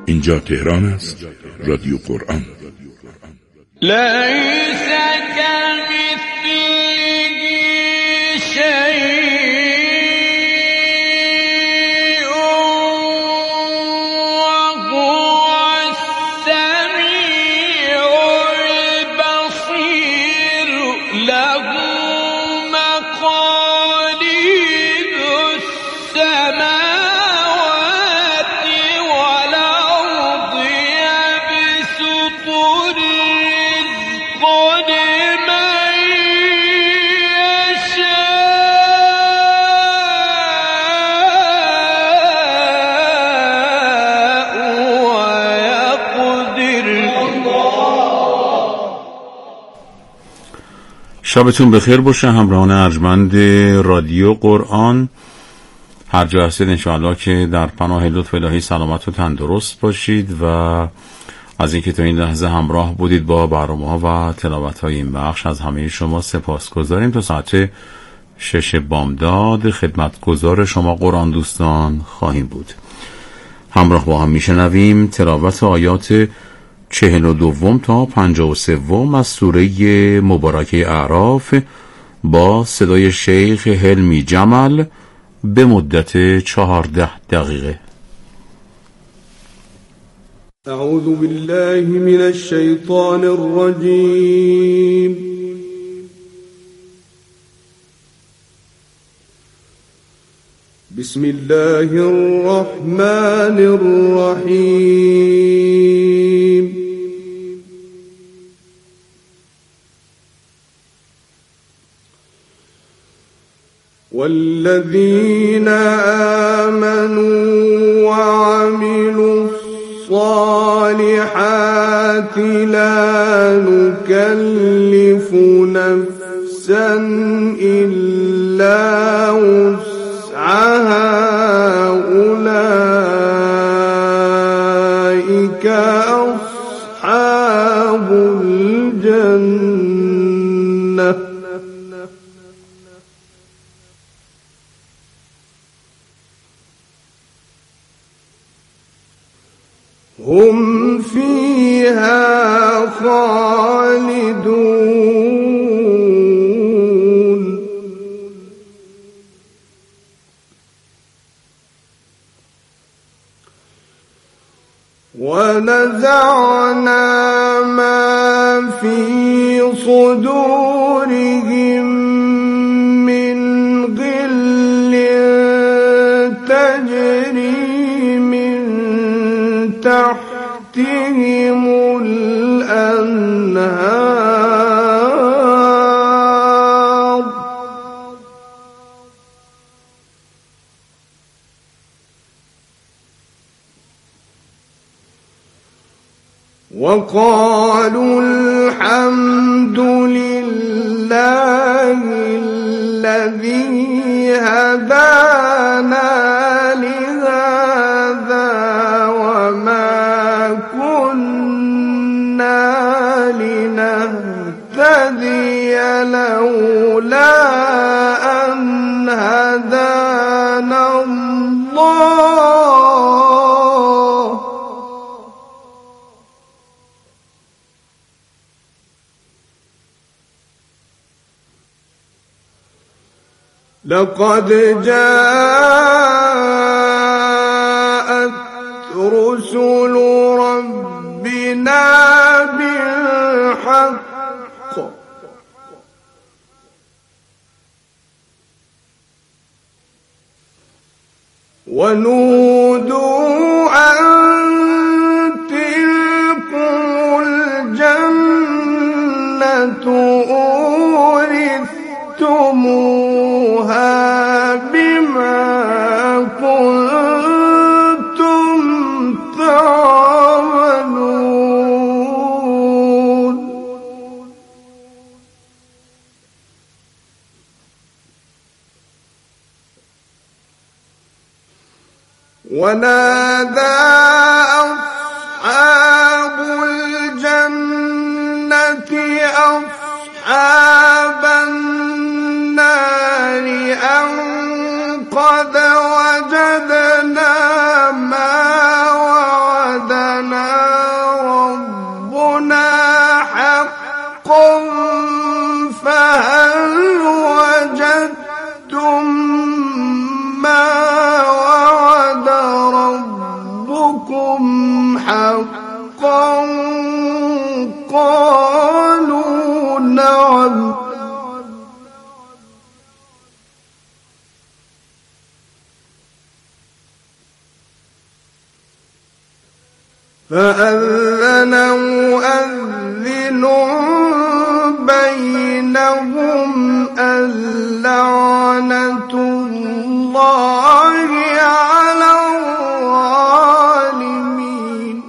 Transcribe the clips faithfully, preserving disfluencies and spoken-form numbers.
اینجا تهران است، رادیو قرآن. لیس کمثله شیء شبتون بخیر باشه همراهان ارجمند رادیو قرآن، هر جا هستید انشاءالله که در پناه لطف الهی سلامت و تندرست باشید و از اینکه تا این لحظه همراه بودید با برنامه‌ها و تلاوت‌های این بخش از همه شما سپاسگزاریم. تا ساعت شش بامداد خدمتگزار شما قرآن دوستان خواهیم بود. همراه با هم میشنویم تلاوت آیات چهل و دوم تا پنجاه و سوم از سوره مبارکه اعراف با صدای شیخ حلمی جمل به مدت چهارده دقیقه. اعوذ بالله من الشیطان الرجیم. بسم الله الرحمن الرحیم. والذين آمنوا وعملوا الصالحات لا نكلف نفسا إلا وسعها أولئك أصحاب الجنة هم فيها خالدون. ونزعنا ما في صدورهم من غل تجري من تحتهم الأنهار وقالوا الحمد لله الذي هدانا لهذا وما كنا لنهتدي لولا أن هدانا الله لقد جاءت رسل ربنا بالحق ونودوا أن تلكم الجنة أورثتموها بما كنتم تعملون. ونادى أصحاب الجنة أصحاب النار أن قد وجدنا ما وعدنا فأذن مؤذن بينهم اللعنة الله على الظالمين.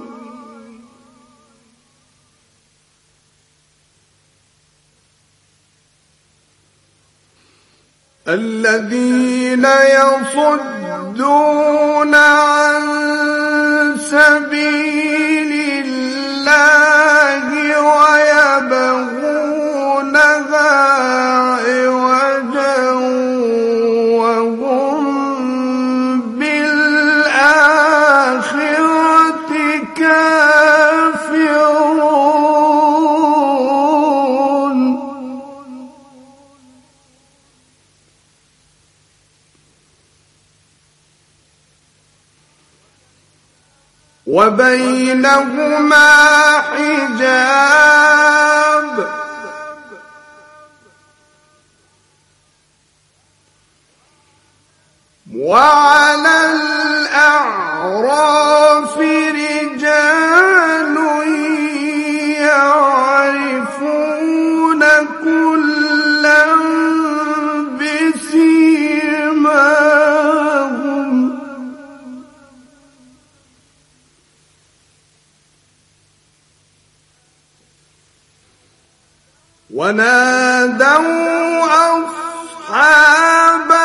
الذين يصدون عن سبيل الله ويبغونها عوجا وهم بالآخرة كافرون. وبينهما حجاب وعلى الأعراف رجال يعرفون كلا بسيماهم ونادوا أصحاب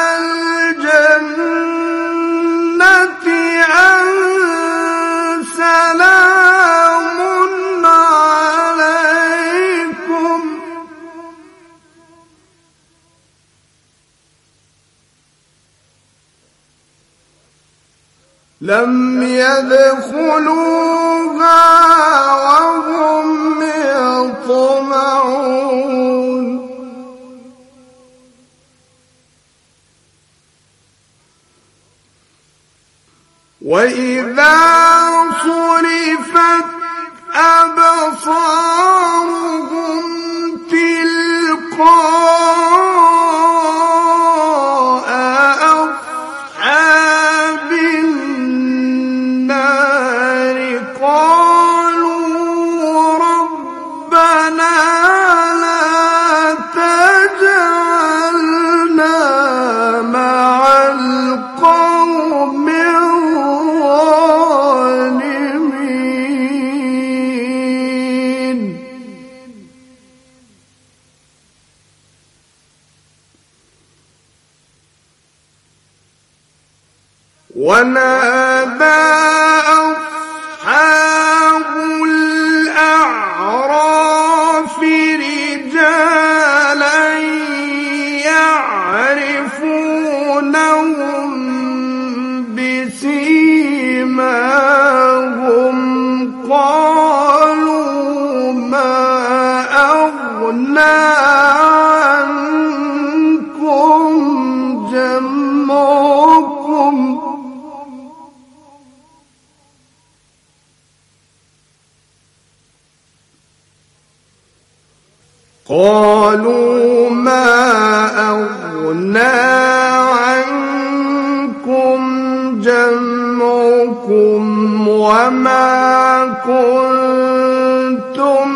الجنة أن سلام عليكم لم يدخلوها وهم يطمعون. وإذا صرفت أبصارهم تلقاء أصحاب النار قالوا ربنا لا تجعلنا مع القوم الظالمين. ونادى أصحاب الأعراف رجالا يعرفونهم بسيماهم قالوا ما أغنى عنكم جمعكم قالوا ما أغنى عنكم جمعكم وما كنتم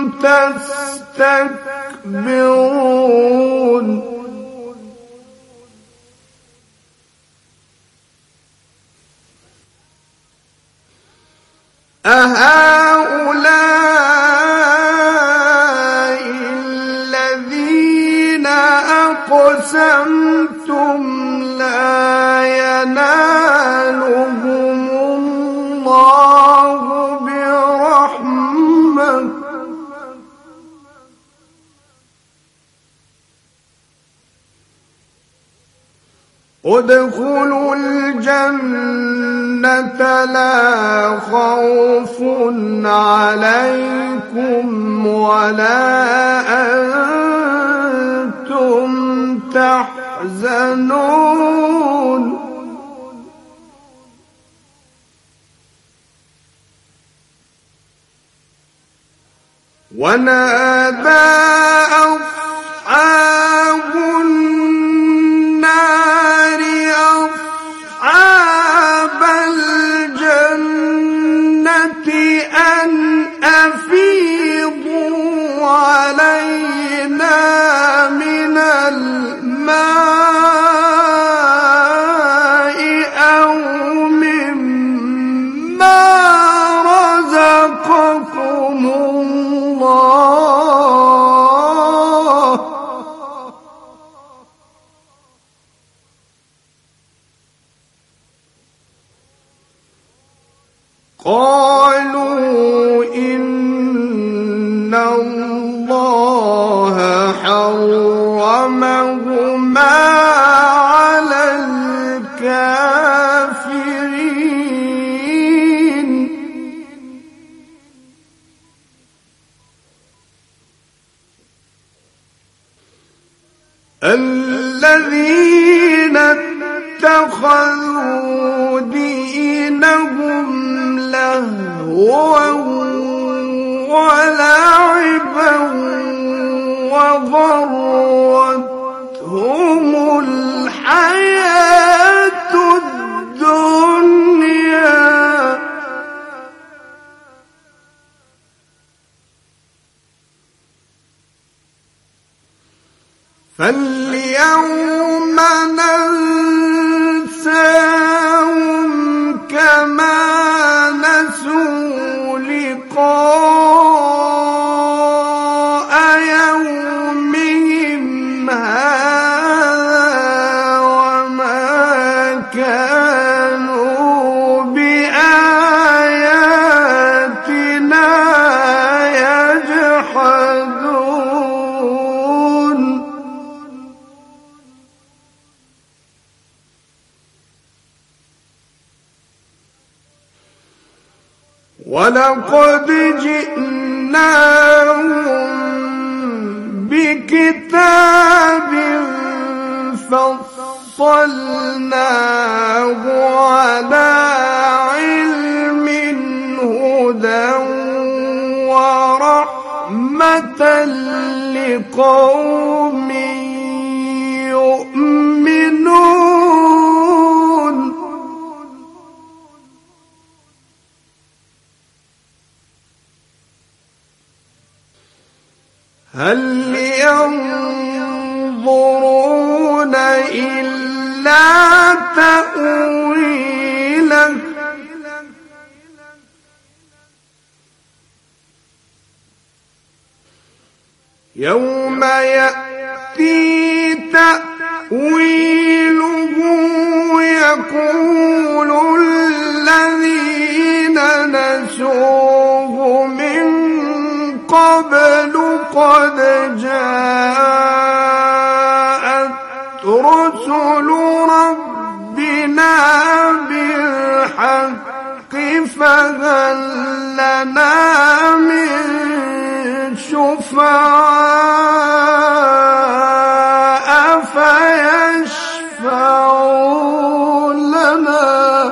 تستكبرون. أهؤلاء الذين أقسمتم لا ينالهم الله برحمة ادخلوا الجنة لا خوف عليكم ولا أنتم تحزنون. ونادى أصحاب النار أصحاب الجنة خلقكم الله قالوا إن الله حرمهما على الكافرين الذين اتخذوا دينهم لهوا ولعبا وغرتهم الحياة الدنيا فاليوم ننساهم كما نسوا لقاء يومهم هذا وما كانوا بآياتنا يجحدون ولقد جئناهم بكتاب فصلناه على علم هدى ورحمة لقوم يؤمنون هل ينظرون إلا تأويله يوم يأتي تأويله يقول الذين نسوه من قبل قد جاءت رسل ربنا بالحق فهل لنا من شفعاء فيشفعوا لنا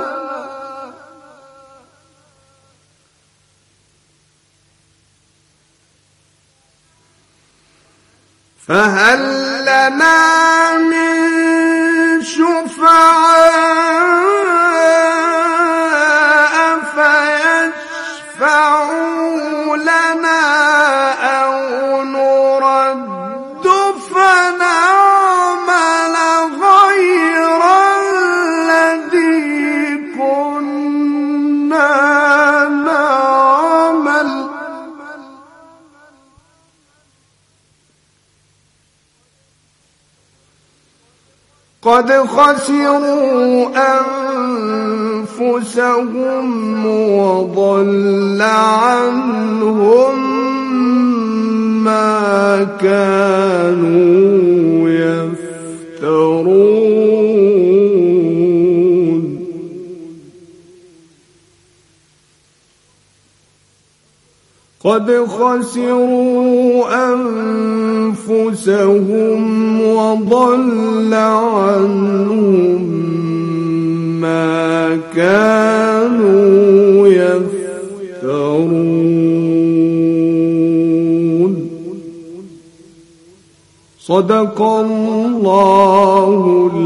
فهل لنا من شفعاء فيشفعوا لنا أو نرد فنعمل غير الذي كنا نعمل قد خسروا أنفسهم وضل عنهم ما كانوا يفترون قد خسروا أنفسهم وضل عنهم ما كانوا يفترون صدق الله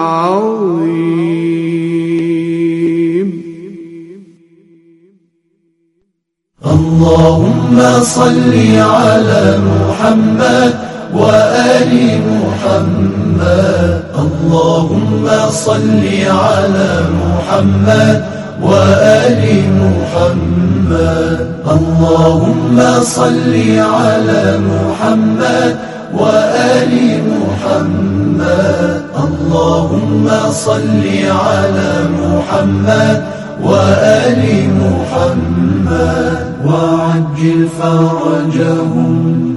العظيم. اللهم صل على محمد وآل محمد. اللهم صل على محمد وآل محمد. محمد اللهم صل على محمد وآل محمد اللهم صل على محمد وآل محمد وعجل فرجهم.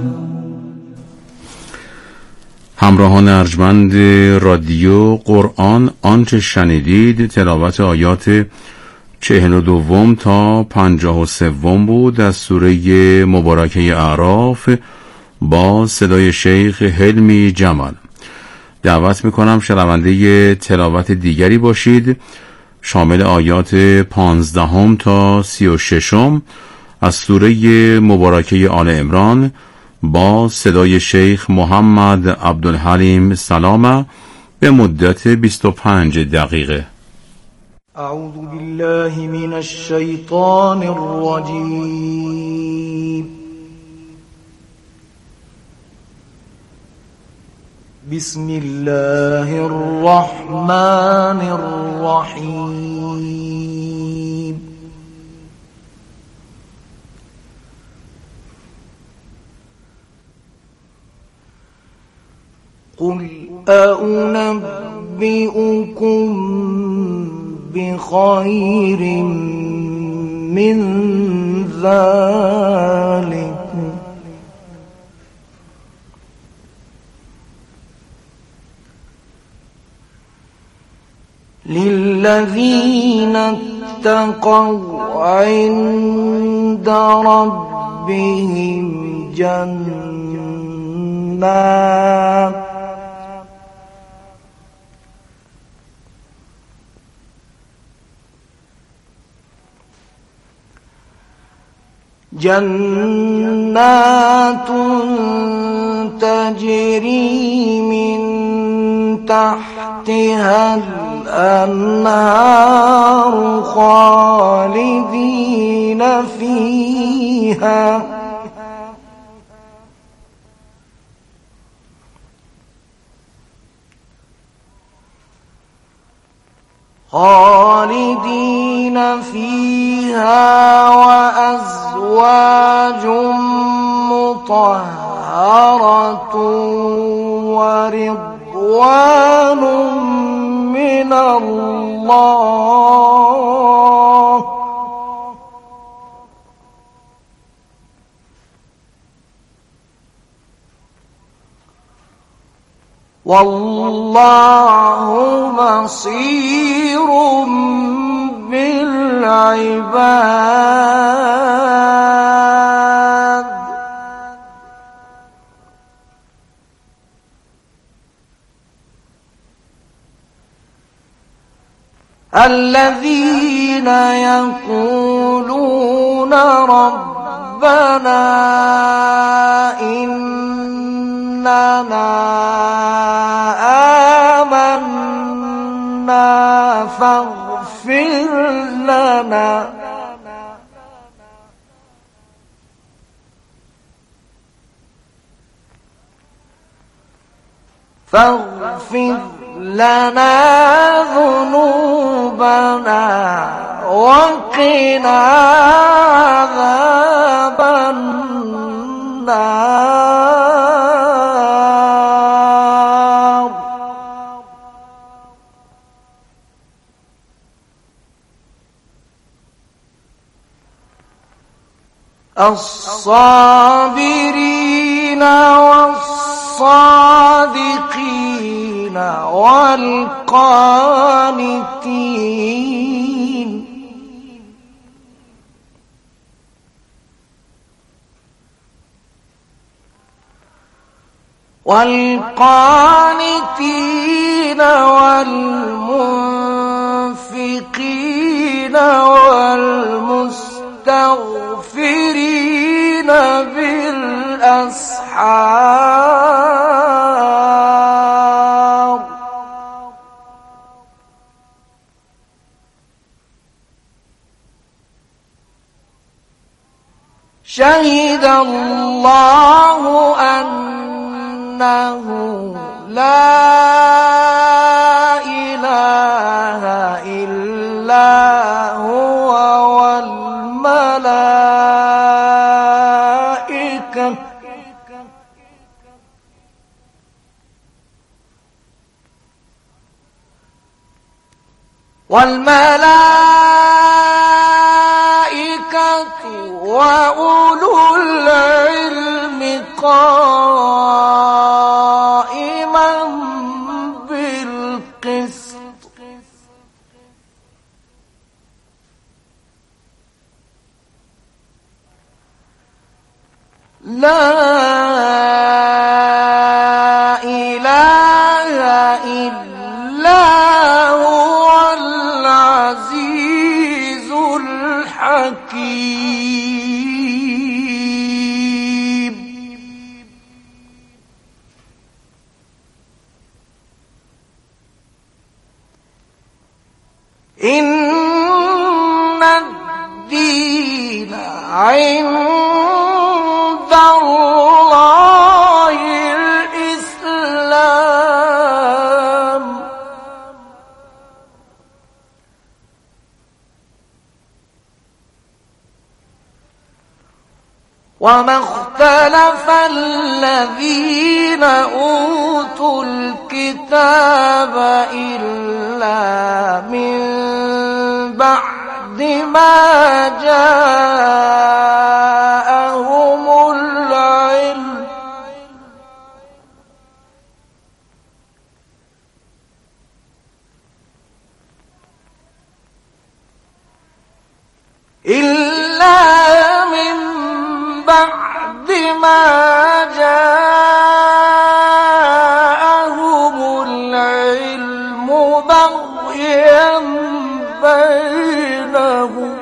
همراهان ارجمند رادیو قرآن، آنچه شنیدید تلاوت آیات چهل و دوم تا پنجاه و سوم بود از سوره مبارکه اعراف با صدای شیخ حلمی جمال. دعوت میکنم شنونده تلاوت دیگری باشید شامل آیات پانزدهم تا سی و ششم از سوره مبارکه آل عمران با صدای شیخ محمد عبدالحلیم سلامه به مدت بیست و پنج دقیقه. اعوذ بالله من الشیطان الرجیم. بسم الله الرحمن الرحیم. قل أنبئكم بخير من ذلك للذين اتقوا عند ربهم جنات جنات تجري من تحتها الأنهار خالدين فيها خالدين فيها وأزواج مطهرة ورضوان من الله والله بصير بالعباد. الذين يقولون ربنا إننا آمنا فاغفر لنا فاغفر لنا ذنوبنا وقنا عذاب النار. الصابرين والصادقين والقانتين والقانتين والمنفقين والمستغفرين بالأسحار. شهد الله أنه لا إله إلا هو والملائكة والملائكة وأولو العلم قائما بالقسط لا إله إلا هو العزيز الحكيم. إن الدين عند الله الإسلام وما اختلف الذين أوتوا الكتاب إلا من بعد ما جاءهم العلم إلا من بعد ما جاءهم العلم بغيا بينهم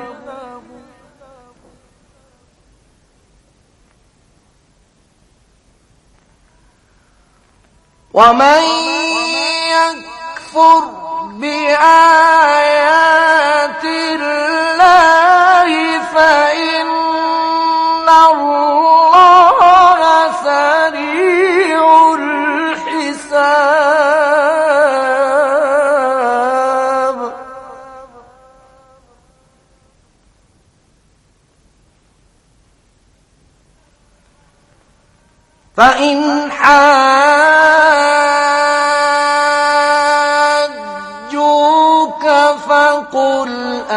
ومن يكفر بآيات الله فإن الله سريع الحساب. فإن حاجوك فقل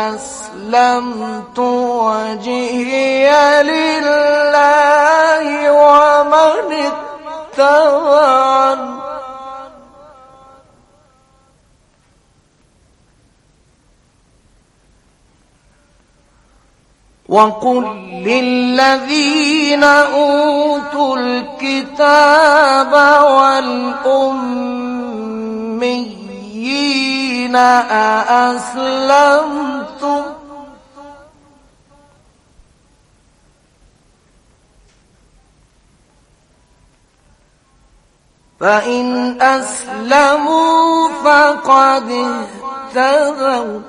أسلمت وجهي لله ومن اتبعني وقل للذين أوتوا الكتاب والأميين أأسلمتم فإن أسلموا فقد اهتدوا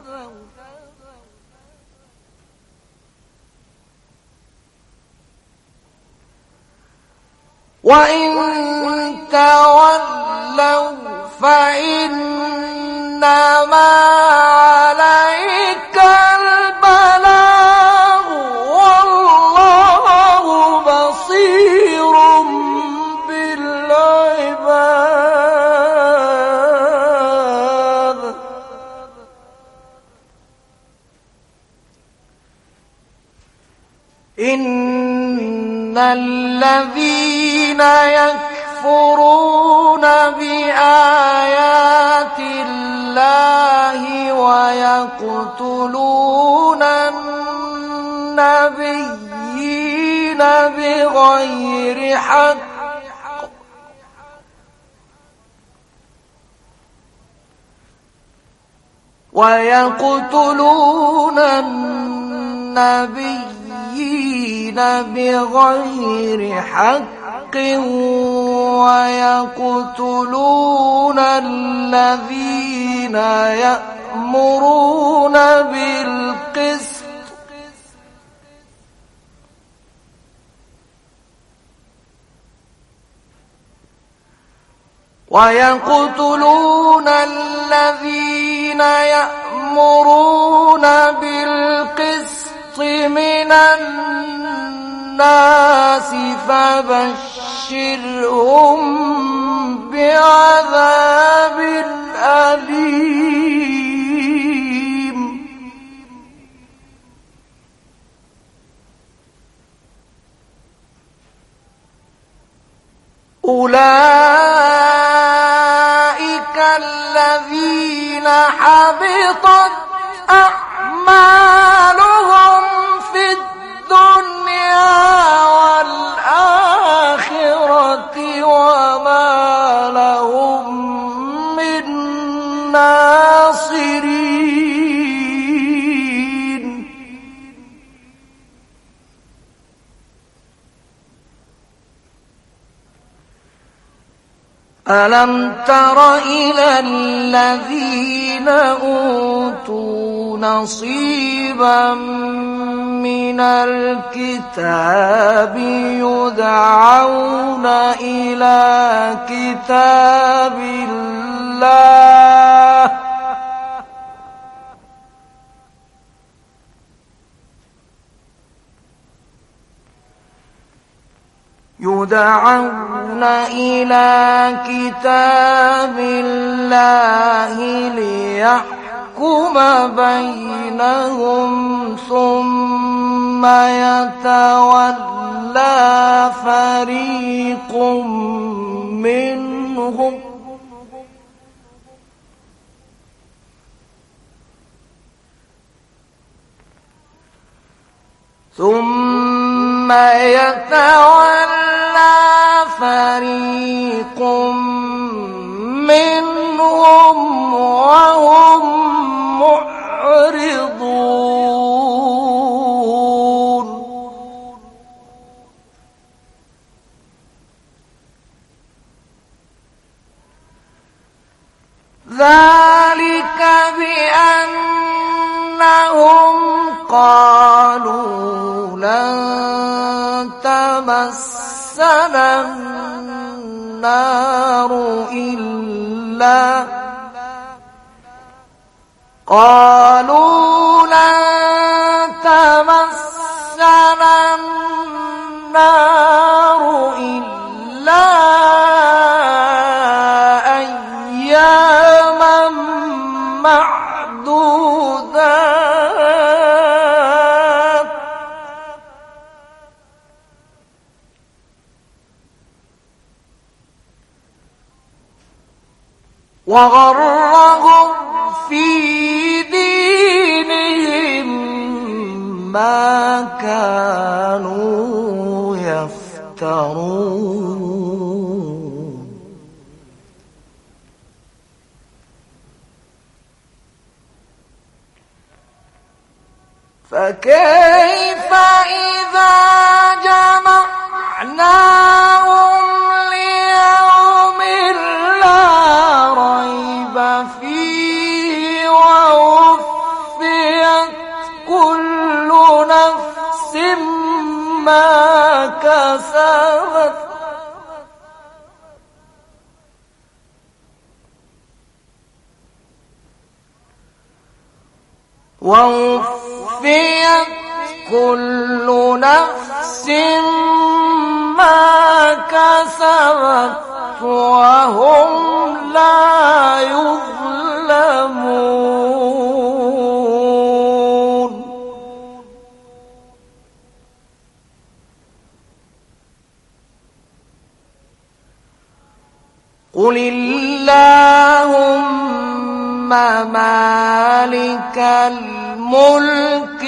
وإن تولوا فإنما عليك البلاغ والله بصير بالعباد. إن الذين يكفرون بآيات الله ويقتلون النبيين بغير حق ويقتلون النبيين بغير حق ويقتلون الذين يأمرون بالقسط ويقتلون الذين يأمرون بالقسط من الناس فبشرهم بعذاب أليم. أولئك الذين حبطت أعمالهم في الدنيا والآخرة وما لهم من ناصرين. ألم تر إلى الذين أوتوا نصيبا من الكتاب يدعون إلى كتاب الله يدعون إلى كتاب الله ليحكم بينهم ثم يتولى فريق منهم ثم يتولى فريق منهم وهم معرضون. ذلك بأنهم قالوا لن تمسنا النار إلا قالوا لن تمسنا النار إلا أياما معدودات وغرهم في دينهم ما كانوا يفترون. فكيف إذا جمعناهم ليوم لا ريب فيه ووفيت كل نفس ما كسبت ووفيت كل نفس ما كسبت وهم لا يظلمون. قل اللهم مالك الملك